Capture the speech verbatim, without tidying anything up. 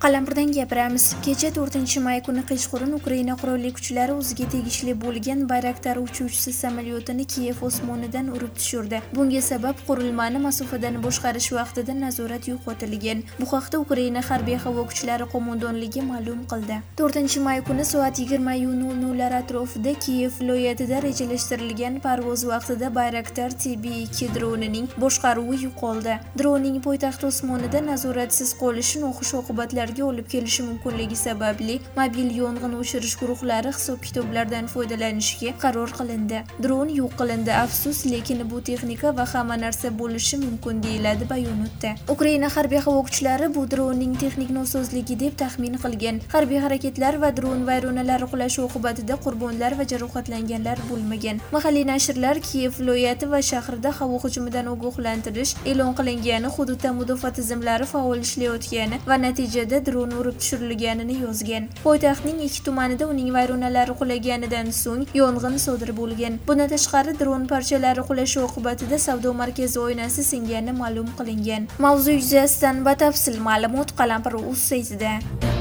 Qalampirdan gapiramiz. Kecha to'rtinchi may kuni kechqurun Ukraina qurolli kuchlari o'ziga tegishli bo'lgan Bayraktar uchuvchisi samolyotini Kiyev osmonidan urib tushirdi. Bunga sabab qurilmani masofadan boshqarish vaqtida nazorat yo'qotilgan. Bu haqda Ukraina harbiy havo kuchlari qo'mondonligi ma'lum qildi. to'rtinchi may kuni soat yigirma nol nollar atrofida Kiyev viloyatida rejalashtirilgan parvoz vaqtida Bayraktar T B ikki dronining boshqaruvi yo'qoldi. Dronning poytaxt osmonida nazoratsiz qolishi noxush oqibatlarga olib kelishi mumkinligi sababli mobil yong'in o'chirish guruhlari hisob-kitoblardan foydalanishga qaror qilindi. Dron yo'q qilindi, afsus, lekin bu texnika va hamma narsa bo'lishi mumkin deyiladi bayonotda. Ukraina harbiy havo kuchlari bu dronning texnik nosozligi deb taxmin qilgan. Harbiy harakatlar va dron vayronalari qulashi oqibatida qurbonlar va jarohatlanganlar bo'lmagan. Mahalliy nashrlar Kiyev viloyati va shahrida havo hujumidan ogohlantirish e'lon qilingani, hududda mudofaa tizimlari faol ishlayotgani va natijada dron urib tushirilganini yozgan. Poytaxtning ikki tumanida uning vayronalari qulaganidan so'ng yong'in sodir bo'lgan. Bundan tashqari dron parchalari qulashi oqibatida savdo markazi oynasi singani ma'lum qilingan. Mavzu yuzasidan batafsil ma'lumot Qalampir.uz saytida.